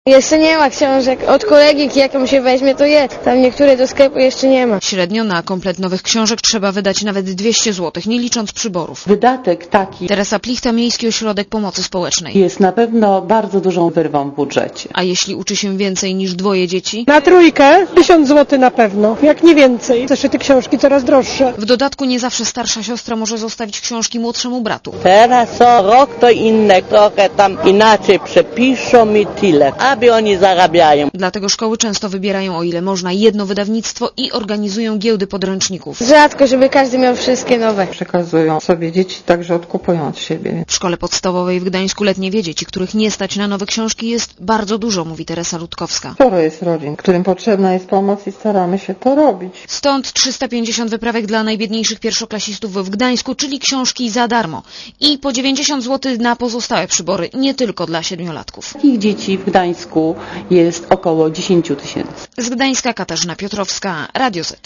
Jeszcze nie ma książek. Od kolegi, jaką się weźmie, to jest. Tam niektóre do sklepu jeszcze nie ma. Średnio na komplet nowych książek trzeba wydać nawet 200 zł, nie licząc przyborów. Wydatek taki Teresa Plichta, Miejski Ośrodek Pomocy Społecznej. jest na pewno bardzo dużą wyrwą w budżecie. A jeśli uczy się więcej niż 2 dzieci? Na trójkę 1000 zł na pewno, jak nie więcej. Zeszyty książki coraz droższe. W dodatku nie zawsze starsza siostra może zostawić książki młodszemu bratu. Teraz co rok to inne, trochę tam inaczej przepiszą i tyle, aby oni zarabiają. Dlatego szkoły często wybierają, o ile można, jedno wydawnictwo i organizują giełdy podręczników. Rzadko, żeby każdy miał wszystkie nowe. Przekazują sobie dzieci, także odkupują od siebie. W szkole podstawowej w Gdańsku letnie dzieci, których nie stać na nowe książki, jest bardzo dużo, mówi Teresa Rutkowska. Sporo jest rodzin, którym potrzebna jest pomoc i staramy się to robić. Stąd 350 wyprawek dla najbiedniejszych pierwszoklasistów w Gdańsku, czyli książki za darmo. I po 90 zł na pozostałe przybory, nie tylko dla 7-latków. Takich dzieci w Gdańsku jest około 10 000. Z Gdańska Katarzyna Piotrowska, Radio Z.